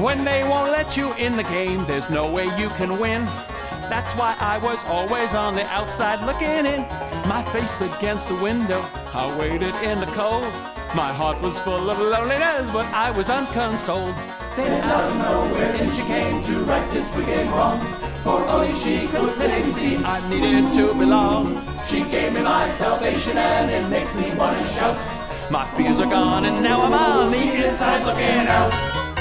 When they won't let you in the game, there's no way you can win. That's why I was always on the outside looking in. My face against the window, I waited in the cold. My heart was full of loneliness, but I was unconsoled. Then out of nowhere in she came to right this wicked wrong. For only she could clearly see I needed to belong. She gave me my salvation and it makes me want to shout. My fears are gone and now I'm on the inside looking out.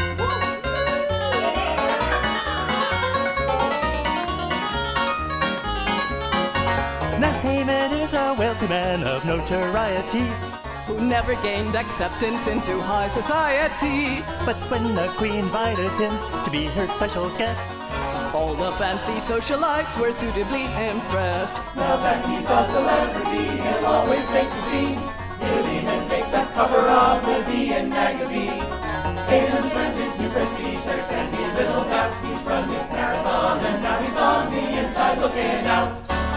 Now Haman is a wealthy man of notoriety, who never gained acceptance into high society. But when the queen invited him to be her special guest, all the fancy socialites were suitably impressed. Now that he's a celebrity, he'll always make the scene. He'll even make the cover of the DN magazine. Haman's earned his new prestige, there can be little doubt. He's run his marathon and now he's on the inside looking out.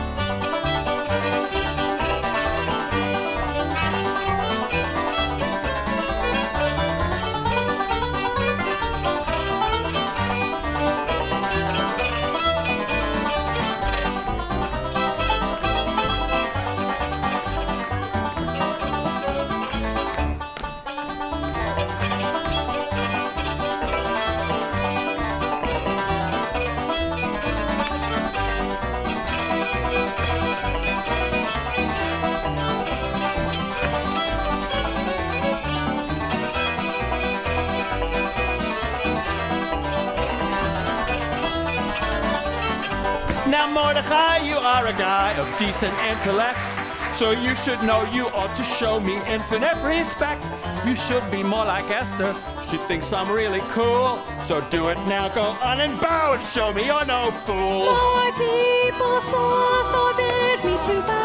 Now Mordecai, you are a guy of decent intellect, so you should know you ought to show me infinite respect. You should be more like Esther, she thinks I'm really cool. So do it now, go on and bow and show me you're no fool. My people source forbid me to bow.